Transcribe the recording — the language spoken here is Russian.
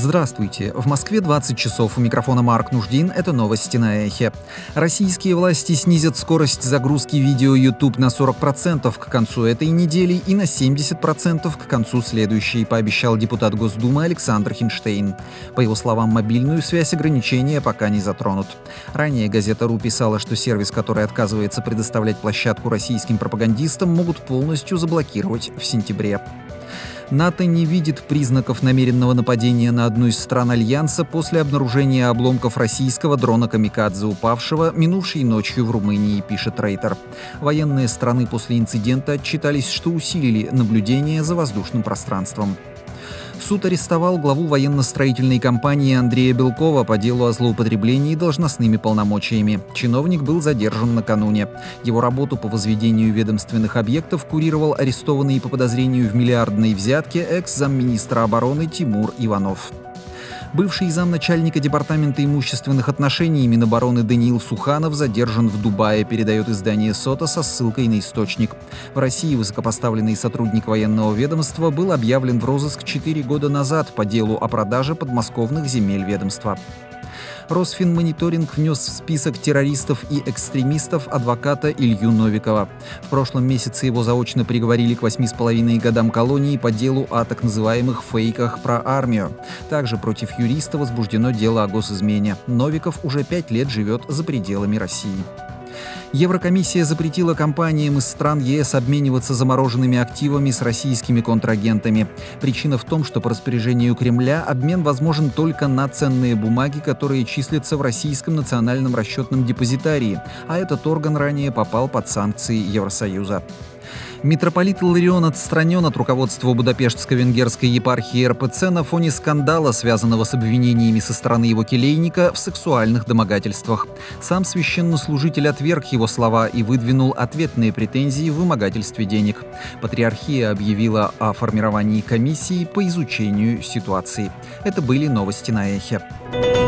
Здравствуйте. В Москве 20 часов. У микрофона Марк Нуждин. Это новости на Эхе. Российские власти снизят скорость загрузки видео YouTube на 40% к концу этой недели и на 70% к концу следующей, пообещал депутат Госдумы Александр Хинштейн. По его словам, мобильную связь ограничения пока не затронут. Ранее газета РУ писала, что сервис, который отказывается предоставлять площадку российским пропагандистам, могут полностью заблокировать в сентябре. НАТО не видит признаков намеренного нападения на одну из стран Альянса после обнаружения обломков российского дрона «Камикадзе», упавшего минувшей ночью в Румынии, пишет Рейтер. Военные страны после инцидента отчитались, что усилили наблюдение за воздушным пространством. Суд арестовал главу военно-строительной компании Андрея Белкова по делу о злоупотреблении должностными полномочиями. Чиновник был задержан накануне. Его работу по возведению ведомственных объектов курировал арестованный по подозрению в миллиардной взятке экс-замминистра обороны Тимур Иванов. Бывший замначальника Департамента имущественных отношений Минобороны Даниил Суханов задержан в Дубае, передает издание СОТА со ссылкой на источник. В России высокопоставленный сотрудник военного ведомства был объявлен в розыск 4 года назад по делу о продаже подмосковных земель ведомства. Росфинмониторинг внес в список террористов и экстремистов адвоката Илью Новикова. В прошлом месяце его заочно приговорили к 8,5 годам колонии по делу о так называемых фейках про армию. Также против юриста возбуждено дело о госизмене. Новиков уже 5 лет живет за пределами России. Еврокомиссия запретила компаниям из стран ЕС обмениваться замороженными активами с российскими контрагентами. Причина в том, что по распоряжению Кремля обмен возможен только на ценные бумаги, которые числятся в Российском национальном расчетном депозитарии, а этот орган ранее попал под санкции Евросоюза. Митрополит Илларион отстранен от руководства Будапештско-венгерской епархии РПЦ на фоне скандала, связанного с обвинениями со стороны его келейника в сексуальных домогательствах. Сам священнослужитель отверг его слова и выдвинул ответные претензии в вымогательстве денег. Патриархия объявила о формировании комиссии по изучению ситуации. Это были новости на Эхе.